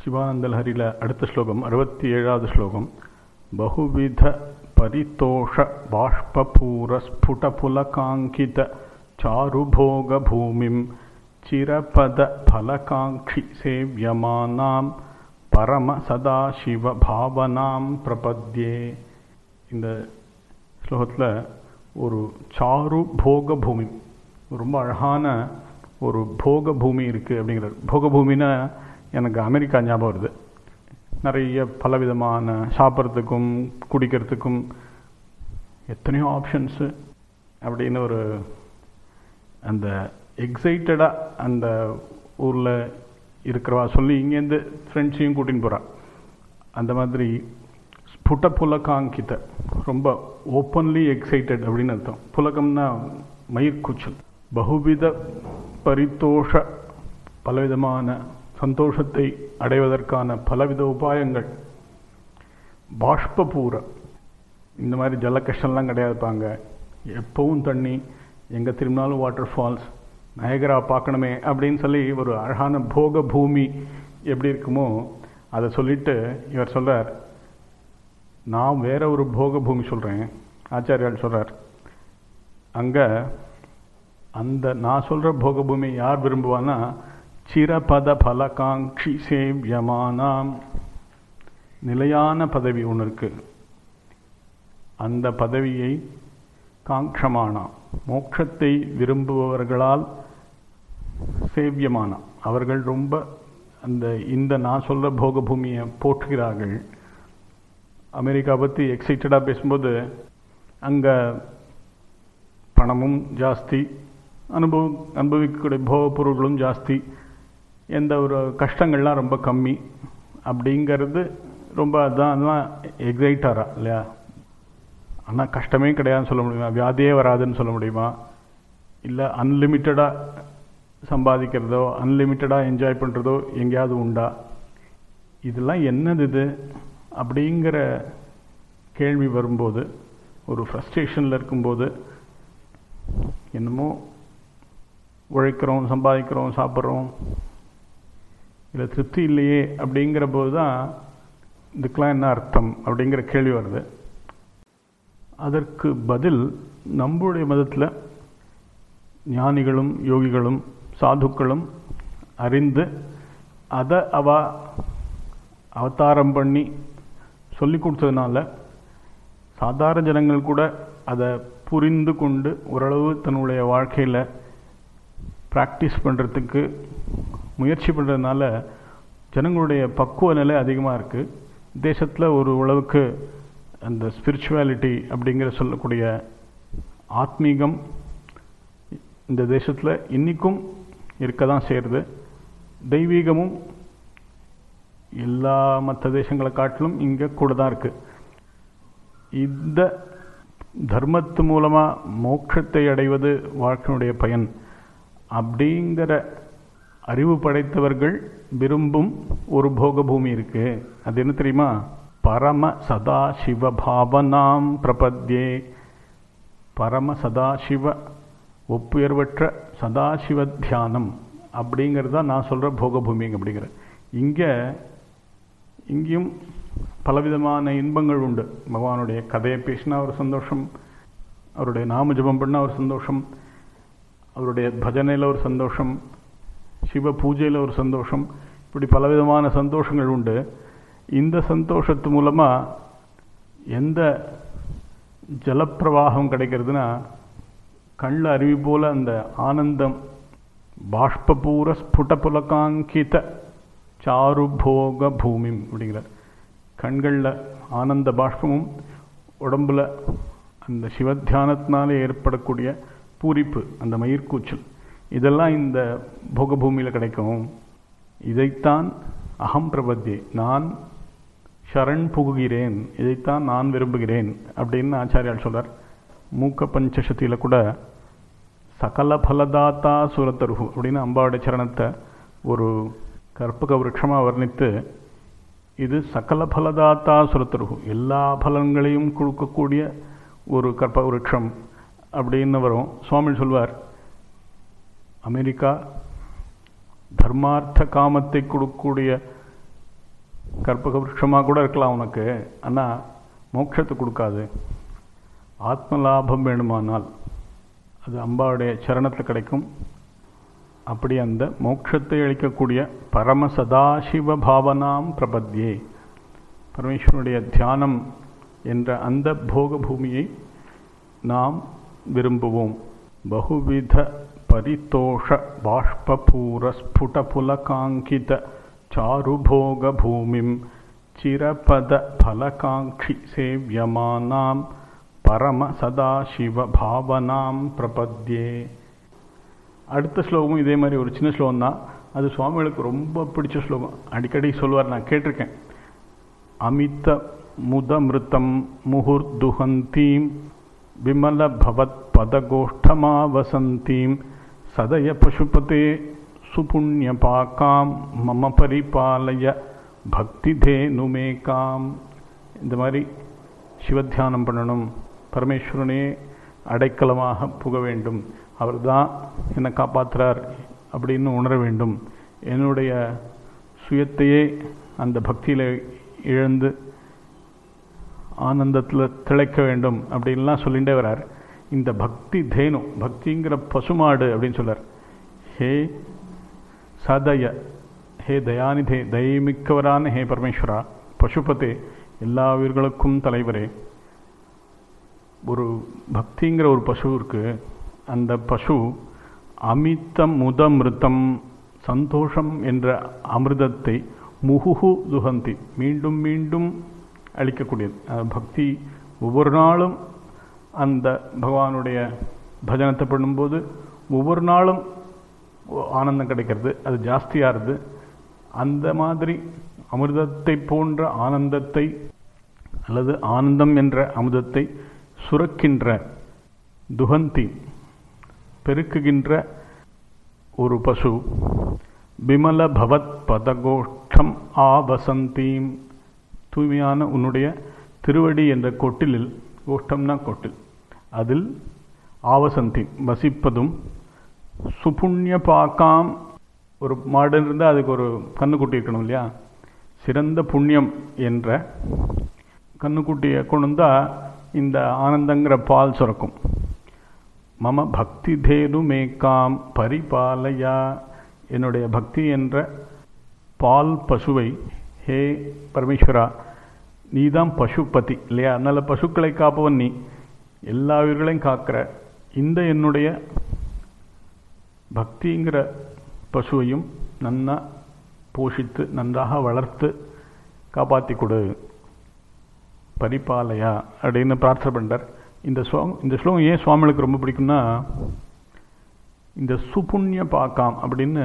சிவானந்த லஹரியில் அடுத்த ஸ்லோகம் 67வது ஸ்லோகம். பகுவித பரிதோஷ பாஷ்பூர ஸ்புட புலகாங்கித சாருபோக பூமிம் சிரபத பலகாங்கி சேவியமானாம் பரம சதாசிவ பாவனாம் பிரபத்யே. இந்த ஸ்லோகத்தில் ஒரு சாரு போக பூமி, ரொம்ப அழகான ஒரு போக பூமி இருக்குது அப்படிங்கிறார். போக பூமின்னா எனக்கு அமெரிக்கா ஞாபகம் வருது. நிறைய பலவிதமான சாப்பிட்றதுக்கும் குடிக்கிறதுக்கும் எத்தனையோ ஆப்ஷன்ஸு அப்படின்னு ஒரு அந்த எக்ஸைட்டடாக அந்த ஊரில் இருக்கிறவா சொல்லி இங்கேருந்து ஃப்ரெண்ட்ஸையும் கூட்டின்னு போகிறான். அந்த மாதிரி ஸ்புட புலகாங்கித, ரொம்ப ஓப்பன்லி எக்ஸைட்டட் அப்படின்னு அர்த்தம். புலகம்னா மயிர்கூச்சல். பகுவித பரிதோஷ, பலவிதமான சந்தோஷத்தை அடைவதற்கான பலவித உபாயங்கள். பாஷ்பூர, இந்த மாதிரி ஜல கஷ்டம்லாம் கிடையாதுப்பாங்க. எப்பவும் தண்ணி, எங்கே திரும்பினாலும் வாட்டர் ஃபால்ஸ், நயகரா பார்க்கணுமே அப்படின்னு சொல்லி ஒரு அழகான போக பூமி எப்படி இருக்குமோ அதை சொல்லிட்டு இவர் சொல்கிறார். நான் வேற ஒரு போக பூமி சொல்கிறேன். ஆச்சாரியால் சொல்கிறார், அங்கே அந்த நான் சொல்கிற போக பூமி யார் விரும்புவான்னா சிரபத பலகாங்கி சேவியமானாம். நிலையான பதவி ஒன்று இருக்குது. அந்த பதவியை காங்ஷமானா, மோட்சத்தை விரும்புபவர்களால் சேவியமானா, அவர்கள் ரொம்ப இந்த நான் சொல்கிற போக பூமியை போற்றுகிறார்கள். அமெரிக்கா பற்றி எக்ஸைட்டடாக பேசும்போது அங்கே பணமும் ஜாஸ்தி, அனுபவிக்கக்கூடிய போக பொருள்களும் ஜாஸ்தி, எந்த ஒரு கஷ்டங்கள்லாம் ரொம்ப கம்மி அப்படிங்கிறது ரொம்ப அதெல்லாம் எக்ஸைட்டாரா இல்லையா? ஆனால் கஷ்டமே கிடையாதுன்னு சொல்ல முடியுமா? வியாதியே வராதுன்னு சொல்ல முடியுமா? இல்லை அன்லிமிட்டடாக சம்பாதிக்கிறதோ அன்லிமிட்டடாக என்ஜாய் பண்ணுறதோ எங்கேயாவது உண்டா? இதெல்லாம் என்னது இது அப்படிங்கிற கேள்வி வரும்போது, ஒரு ஃப்ரஸ்ட்ரேஷனில் இருக்கும்போது, என்னமோ உழைக்கிறோம், சம்பாதிக்கிறோம், சாப்பிட்றோம், இல்லை திருப்தி இல்லையே அப்படிங்கிற போது தான் இதுக்கெலாம் என்ன அர்த்தம் அப்படிங்கிற கேள்வி வருது. அதற்கு பதில் நம்முடைய மதத்தில் ஞானிகளும் யோகிகளும் சாதுக்களும் அறிந்து அதை அவதாரம் பண்ணி சொல்லி கொடுத்ததுனால சாதாரண ஜனங்கள் கூட அதை புரிந்து கொண்டு ஓரளவு தன்னுடைய வாழ்க்கையில் ப்ராக்டிஸ் பண்ணுறதுக்கு முயற்சி பண்ணுறதுனால ஜனங்களுடைய பக்குவ நிலை அதிகமாக இருக்குது. தேசத்தில் ஒரு அளவுக்கு அந்த ஸ்பிரிச்சுவாலிட்டி அப்படிங்கிற சொல்லக்கூடிய ஆத்மீகம் இந்த தேசத்தில் இன்றைக்கும் இருக்க தான் செய்கிறது. தெய்வீகமும் எல்லா மற்ற தேசங்களை காட்டிலும் இங்கே கூட தான் இருக்குது. இந்த தர்மத்து மூலமாக மோட்சத்தை அடைவது வாழ்க்கையினுடைய பயன் அப்படிங்கிற அறிவு படைத்தவர்கள் விரும்பும் ஒரு போக பூமி இருக்கு. அது என்ன தெரியுமா? பரம சதாசிவ பாவனாம் பிரபத்யே. பரம சதாசிவ, ஒப்புயர்வற்ற சதாசிவ தியானம் அப்படிங்கிறது தான் நான் சொல்கிற போக பூமி அப்படிங்கிற. இங்கேயும் பலவிதமான இன்பங்கள் உண்டு. பகவானுடைய கதையை பேசினா ஒரு சந்தோஷம், அவருடைய நாம ஜபம் பண்ணால் ஒரு சந்தோஷம், அவருடைய பஜனையில் ஒரு சந்தோஷம், சிவ பூஜையில் ஒரு சந்தோஷம், இப்படி பலவிதமான சந்தோஷங்கள் உண்டு. இந்த சந்தோஷத்து மூலமாக எந்த ஜலப்பிரவாகம் கிடைக்கிறதுனா கண்ணில் அருவி போல் அந்த ஆனந்தம். பாஷ்பூர ஸ்புட புலகாங்கித சாருபோக பூமி அப்படிங்கிற கண்களில் ஆனந்த பாஷ்பமும் உடம்பில் அந்த சிவத்தியானத்தினாலே ஏற்படக்கூடிய பூரிப்பு, அந்த மயிர்கூச்சல், இதெல்லாம் இந்த போகபூமியில் கிடைக்கும். இதைத்தான் அகம் பிரபத்தியே, நான் சரண் புகுகிறேன், இதைத்தான் நான் விரும்புகிறேன் அப்படின்னு ஆச்சாரியால் சொல்கிறார். மூக்க பஞ்சசதியில் கூட சகல பலதாத்தா சுரத்தருகு அப்படின்னு அம்பாவுடைய சரணத்தை ஒரு கற்பக விருட்சமாக வர்ணித்து, இது சகல பலதாத்தா சுரத்தருகு, எல்லா பலன்களையும் கொடுக்கக்கூடிய ஒரு கற்பக விருட்சம் அப்படின்னு வரும். சுவாமி சொல்வார், அமெரிக்கா தர்மார்த்த காமத்தை கொடுக்கக்கூடிய கற்பக விருட்சமாக கூட இருக்கலாம் உனக்கு, ஆனால் மோட்சத்தை கொடுக்காது. ஆத்ம லாபம் வேணுமானால் அது அம்பாவுடைய சரணத்தில் கிடைக்கும். அப்படி அந்த மோட்சத்தை அளிக்கக்கூடிய பரம சதாசிவ பாவனாம் பிரபத்யே, பரமேஸ்வரனுடைய தியானம் என்ற அந்த போக பூமியை நாம் விரும்புவோம். பகுவித பரிதோஷ பாஷ்பூர ஸ்புட புலகாங்கித சாருபோக பூமிம் சிரபத பலகாங்கி சேவியமானாம் பரம சதாசிவ பாவனாம் பிரபத்யே. அடுத்த ஸ்லோகமும் இதே மாதிரி ஒரு சின்ன ஸ்லோகம் தான். அது சுவாமிகளுக்கு ரொம்ப பிடிச்ச ஸ்லோகம், அடிக்கடி சொல்லுவார், நான் கேட்டிருக்கேன். அமித முதமிருத்தம் முகுர்துஹந்தீம் விமல பவத் பதகோஷ்டமா வசந்தீம் சதய பசுபதே சுபுண்ணிய பாக்காம் மம பரிபாலய பக்தி தேனுமேகாம். இந்த மாதிரி சிவத்தியானம் பண்ணணும், பரமேஸ்வரனே அடைக்கலமாக புக வேண்டும், அவர் தான் என்னை காப்பாற்றுறார் அப்படின்னு உணர வேண்டும், என்னுடைய சுயத்தையே அந்த பக்தியில் இழந்து ஆனந்தத்தில் திளைக்க வேண்டும் அப்படின்லாம் சொல்லிகிட்டே வரார். இந்த பக்தி தேனு, பக்திங்கிற பசுமாடு அப்படின்னு சொல்கிறார். ஹே சதய, ஹே தயாநிதே, தயமிக்கவரான ஹே பரமேஸ்வரா, பசுபதே, எல்லா உயிர்களுக்கும் தலைவரே. ஒரு பக்திங்கிற ஒரு பசு இருக்குது. அந்த பசு அமித முதமிருத்தம், சந்தோஷம் என்ற அமிர்தத்தை முகுஹு துஹந்தி, மீண்டும் மீண்டும் அளிக்கக்கூடியது. பக்தி ஒவ்வொரு நாளும் அந்த பகவானுடைய பஜனத்தை பண்ணும்போது ஒவ்வொரு நாளும் ஆனந்தம் கிடைக்கிறது, அது ஜாஸ்தியாகிறது. அந்த மாதிரி அமிர்தத்தை போன்ற ஆனந்தத்தை அல்லது ஆனந்தம் என்ற அமிர்தத்தை சுரக்கின்ற, துஹந்தி பெருக்குகின்ற ஒரு பசு. விமல பவத் பதகோஷ்டம் ஆவசந்தீம், தூய்மையான உன்னுடைய திருவடி என்ற கொட்டிலில், கோஷ்டம்னா கொட்டில், அதில் ஆவசந்தி வசிப்பதும், சுபுண்ணிய பாக்காம், ஒரு மாடு இருந்தால் அதுக்கு ஒரு கண்ணுக்குட்டி இருக்கணும் இல்லையா, சிறந்த புண்ணியம் என்ற கண்ணுக்குட்டியை கொண்டு வந்தால் இந்த ஆனந்தங்கிற பால் சுரக்கும். மம பக்தி தேனு மேக்காம் பரிபாலயா, என்னுடைய பக்தி என்ற பால் பசுவை, ஹே பரமேஸ்வரா, நீ தான் பசுபதி இல்லையா, அதனால் பசுக்களை காப்பவன் நீ, எல்லா உயிர்களையும் காக்கிற இந்த என்னுடைய பக்திங்கிற பசுவையும் நன்னா போஷித்து நன்றாக வளர்த்து காப்பாற்றி கொடு, பரிபாலயா அப்படின்னு பிரார்த்தனை பண்ணுறார். இந்த ஸ்லோகம் ஏன் சுவாமிகளுக்கு ரொம்ப பிடிக்கும்னா, இந்த சுபுண்ணிய பாக்காம் அப்படின்னு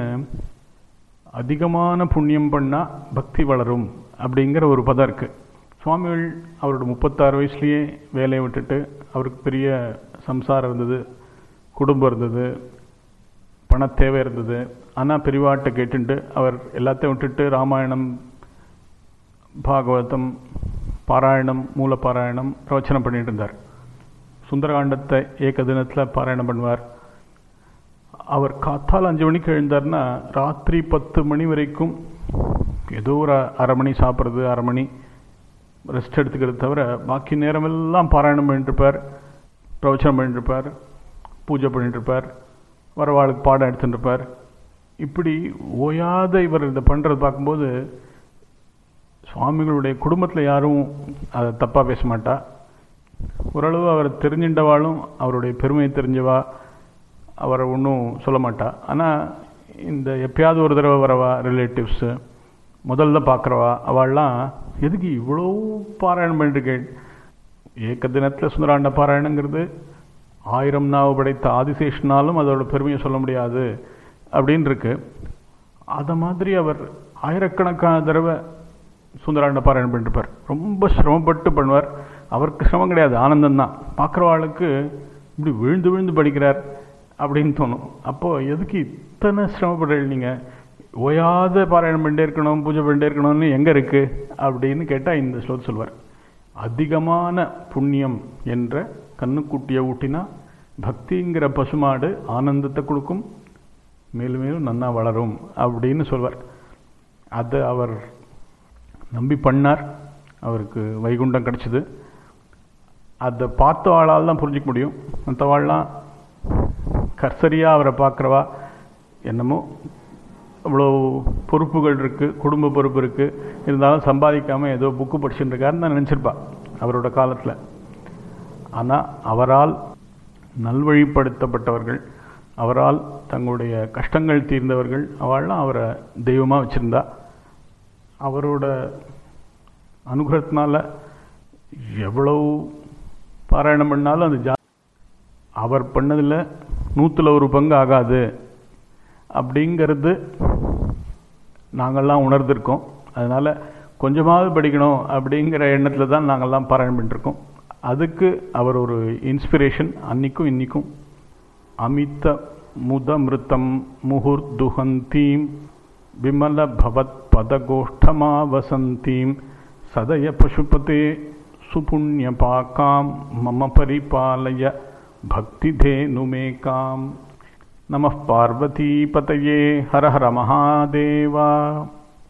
அதிகமான புண்ணியம் பண்ணால் பக்தி வளரும் அப்படிங்கிற ஒரு பதம் இருக்குது. சுவாமிகள் அவரோட 36 வயசுலேயே வேலையை விட்டுட்டு, அவருக்கு பெரிய சம்சாரம் இருந்தது, குடும்பம் இருந்தது, பணத்தேவை இருந்தது. ஆனால் பெரியவாட்டை கேட்டுட்டு அவர் எல்லாத்தையும் விட்டுட்டு ராமாயணம், பாகவதம் பாராயணம், மூல பாராயணம் பிரவச்சனம் பண்ணிட்டு இருந்தார். சுந்தரகாண்டத்தை ஏக தினத்தில் பாராயணம் பண்ணுவார். அவர் காத்தால் 5 மணிக்கு எழுந்தார்னா ராத்திரி 10 மணி வரைக்கும் ஏதோ ஒரு அரை மணி சாப்பிட்றது, அரை மணி ரெஸ்ட் எடுத்துக்கிறது தவிர பாக்கி நேரமெல்லாம் பாராயணம் பண்ணிட்டுருப்பார், பிரவச்சனம் பண்ணிட்டுருப்பார், பூஜை பண்ணிட்டுருப்பார், வரவாளுக்கு பாடம் எடுத்துட்டுருப்பார். இப்படி ஓயாத இவர் இதை பண்ணுறது பார்க்கும்போது சுவாமிகளுடைய குடும்பத்தில் யாரும் அதை தப்பாக பேச மாட்டா. ஓரளவு அவர் தெரிஞ்சின்றவாளும் அவருடைய பெருமையை தெரிஞ்சவா அவரை ஒன்றும் சொல்ல மாட்டா. ஆனால் இந்த எப்பயாவது ஒரு தடவை வரவா ரிலேட்டிவ்ஸு, முதல்ல பார்க்குறவா, அவள்லாம் எதுக்கு இவ்வளோ பாராயணம் பண்ணிருக்கேன், ஏக தினத்தில் சுந்தராண்ட பாராயணங்கிறது 1000 நாவு படைத்த ஆதிசேஷனாலும் அதோட பெருமையை சொல்ல முடியாது அப்படின்னு இருக்கு. அதை மாதிரி அவர் ஆயிரக்கணக்கான தடவை சுந்தராண்ட பாராயணம் பண்ணிருப்பார். ரொம்ப சிரமப்பட்டு பண்ணுவார். அவருக்கு சிரமம் கிடையாது, ஆனந்தம்தான். பார்க்குறவாளுக்கு இப்படி விழுந்து விழுந்து படிக்கிறார் அப்படின்னு தோணும். அப்போது எதுக்கு இத்தனை சிரமப்படுறீங்க, நீங்கள் ஓயாத பாராயணம் பண்ணிட்டே இருக்கணும், பூஜை பண்ணிட்டே இருக்கணும்னு எங்கே இருக்குது அப்படின்னு கேட்டால் இந்த ஸ்லோகம் சொல்வார். அதிகமான புண்ணியம் என்ற கண்ணுக்குட்டியை ஊட்டினா பக்திங்கிற பசுமாடு ஆனந்தத்தை கொடுக்கும், மேலும் மேலும் நன்னா வளரும் அப்படின்னு சொல்வார். அதை அவர் நம்பி பண்ணார், அவருக்கு வைகுண்டம் கிடச்சிது. அதை பார்த்த ஆளால் தான் புரிஞ்சிக்க முடியும். மற்றவாள்லாம் கர்சரியாக அவரை பார்க்குறவா என்னமோ அவ்வளோ பொறுப்புகள் இருக்குது, குடும்ப பொறுப்பு இருக்குது, இருந்தாலும் சம்பாதிக்காமல் ஏதோ புக்கு படிச்சுட்டு இருக்காருன்னு தான் நினச்சிருப்பா அவரோட காலத்தில். ஆனால் அவரால் நல்வழிப்படுத்தப்பட்டவர்கள், அவரால் தங்களுடைய கஷ்டங்கள் தீர்ந்தவர்கள், அவள்லாம் அவரை தெய்வமாக வச்சுருந்தா. அவரோட அனுகிரகத்தினால எவ்வளவு பாராயணம் பண்ணாலும் அது அவர் பண்ணதில் 100% 1 ஆகாது அப்படிங்கிறது நாங்கள்லாம் உணர்ந்திருக்கோம். அதனால் கொஞ்சமாவது படிக்கணும் அப்படிங்கிற எண்ணத்தில் தான் நாங்கள்லாம் பாராயணம் பண்ணிருக்கோம். அதுக்கு அவர் ஒரு இன்ஸ்பிரேஷன் அன்றைக்கும் இன்றைக்கும். அமித முதமிருத்தம் முகுர்துஹந்தீம் விமல பவத் பதகோஷ்டமா வசந்தீம் சதய பசுபதே சுபுண்ணிய பாக்காம் மம பரிபாலய பக்திதேனுமேகாம். நமः பார்வதி பதயே ஹர ஹர மகாதேவா.